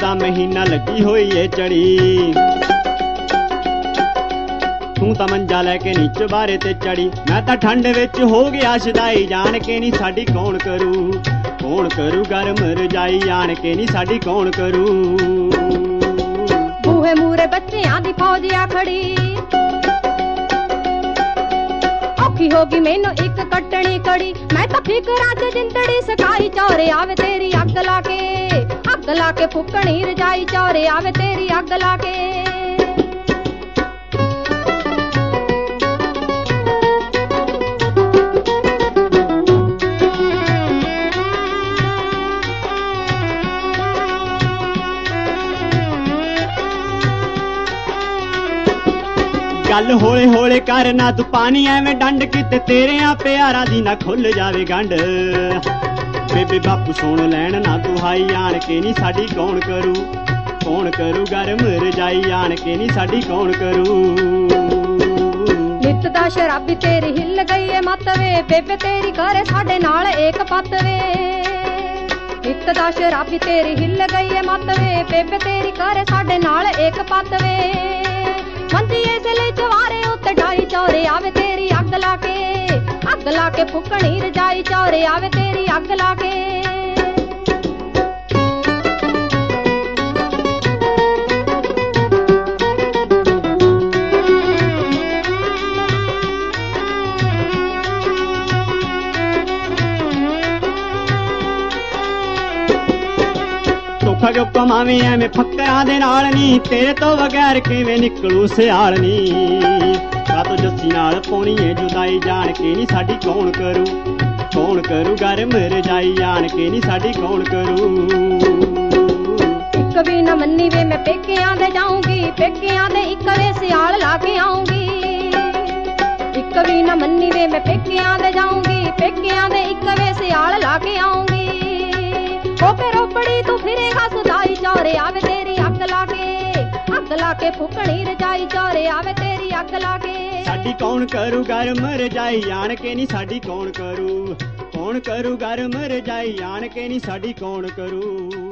ਦਾ ਮਹੀਨਾ ਲੱਗੀ ਹੋਈ ਏ ਚੜੀ। ਤੂੰ ਤਾਂ ਮੰਜਾ ਲੈ ਕੇ ਨੀ ਚੁਬਾਰੇ ਤੇ ਚੜੀ, ਮੈਂ ਤਾਂ ਠੰਡ ਵਿੱਚ ਹੋ ਗਿਆ ਸ਼ਦਾਈ। ਜਾਣ ਕੇ ਨੀ ਸਾਡੀ ਕੌਣ ਕਰੂ ਗਰਮ ਰਜਾਈ। ਆਣ ਕੇ ਨੀ ਸਾਡੀ ਕੌਣ ਕਰੂ। ਬੂਹੇ ਮੂਰੇ ਬੱਚਿਆਂ ਦੀ ਫੌਜ ਆ ਖੜੀ, ਔਖੀ ਹੋ ਗਈ ਮੈਨੂੰ ਇੱਕ ਕੱਟਣੀ ਕੜੀ। ਮੈਂ ਤਾਂ ਫਿਕਰਾਂ 'ਚ ਜਿੰਦੜੀ ਸਕਾਈ, ਚੌਰੇ ਆਵੇ ਤੇਰੀ ਅੱਗ ਲਾ ਕੇ ਫੁੱਕਣੀ ਰਜਾਈ। ਚੌਰੇ ਆਵੇ ਤੇਰੀ ਅੱਗ ਲਾ ਕੇ। ਗੱਲ ਹੌਲੇ ਹੌਲੇ ਕਰ ਨਾ ਤੂੰ ਪਾਣੀ ਐਵੇਂ ਡੰਡ, ਕਿਤੇ ਤੇਰਿਆਂ ਪਿਆਰਾਂ ਦੀ ਨਾ ਖੁੱਲ ਜਾਵੇ ਗੰਢ। ਬੇਬੇ ਬਾਪੂ ਸੁਣ ਲੈਣ ਨਾ ਤੂੰ ਹਾਈ। ਆਣ ਕੇ ਨੀ ਸਾਡੀ ਕੌਣ ਕਰੂ ਗਰਮ ਰਜਾਈ। ਆਣ ਕੇ ਨੀ ਸਾਡੀ ਕੌਣ ਕਰੂ। ਨਿੱਤ ਦਾ ਸ਼ਰਾਬੀ ਤੇਰੀ ਹਿੱਲ ਗਈ ਏ ਮੱਤ ਵੇ, ਬੇਬੇ ਤੇਰੀ ਕਰੇ ਸਾਡੇ ਨਾਲ ਏਕ ਪੱਤ ਵੇ। ਨਿੱਤ ਦਾ ਸ਼ਰਾਬੀ ਤੇਰੀ ਹਿੱਲ ਗਈ ਏ ਮੱਤ ਵੇ, ਬੇਬੇ ਤੇਰੀ ਕਰੇ ਸਾਡੇ ਨਾਲ ਏਕ ਪੱਤ ਵੇ। ਮੰਦੀ ਇਸ ਲਈ ਜਵਾਰੇ ਉੱਤੇ ਢਾਈ, ਚੌਰੇ ਆਵੇ ਤੇਰੀ ਅੱਗ ਲਾ ਕੇ ਫੁੱਕਣੀ ਰਜਾਈ। ਚੌਰੇ ਆਵੇ ਤੇਰੀ ਅੱਗ ਲਾ ਕੇ। ਧੋਖਾ ਕਿਉਂ ਕਮਾਵੇਂ ਐਵੇਂ ਫੱਕਰਾਂ ਦੇ ਨਾਲ ਨੀ, ਤੇਰੇ ਤੋਂ ਬਗੈਰ ਕਿਵੇਂ ਨਿਕਲੂ ਸਿਆਲ ਨੀ। ਕਾਤੋਂ ਜੱਸੀ ਨਾਲ ਪਾਉਣੀ ਏ ਜੁਦਾਈ। ਜਾਣ ਕੇ ਨੀ ਸਾਡੀ ਕੌਣ ਕਰੂ ਗਰਮ ਰਜਾਈ। ਆਣ ਕੇ ਨੀ ਸਾਡੀ ਕੌਣ ਕਰੂ। ਇੱਕ ਵੀ ਨਾ ਮੰਨੀ ਵੇ ਮੈਂ ਪੇਕਿਆਂ ਦੇ ਜਾਊਂਗੀ, ਪੇਕਿਆਂ ਦੇ ਇੱਕ ਵੇ ਸਿਆਲ ਲਾ ਕੇ ਆਊਂਗੀ। ਇੱਕ ਵੀ ਨਾ ਮੰਨੀ ਵੇ ਮੈਂ ਪੇਕਿਆਂ ਦੇ ਜਾਊਂਗੀ, ਪੇਕਿਆਂ ਦੇ ਇੱਕ ਵੇ ਸਿਆਲ ਲਾ ਕੇ ਆਊਂਗੀ। ਹੋ ਕੇ ਰੋਪੜੀ ਤੂੰ ਫਿਰੇਗਾ ਸੁਦਾਈ। ਚੌਰੇ ਆਵੇ ਤੇਰੀ ਅੱਗ ਲਾ ਕੇ ਫੁੱਕਣੀ ਰਜਾਈ। ਚੌਰੇ ਆਵੇ ਤੇਰੀ ਅੱਗ ਲਾ ਕੇ। ਸਾਡੀ ਕੌਣ ਕਰੂ ਗਰਮ ਰਜਾਈ। ਆਣ ਕੇ ਨੀ ਸਾਡੀ ਕੌਣ ਕਰੂ ਗਰਮ ਰਜਾਈ। ਆਣ ਕੇ ਨੀ ਸਾਡੀ ਕੌਣ ਕਰੂ।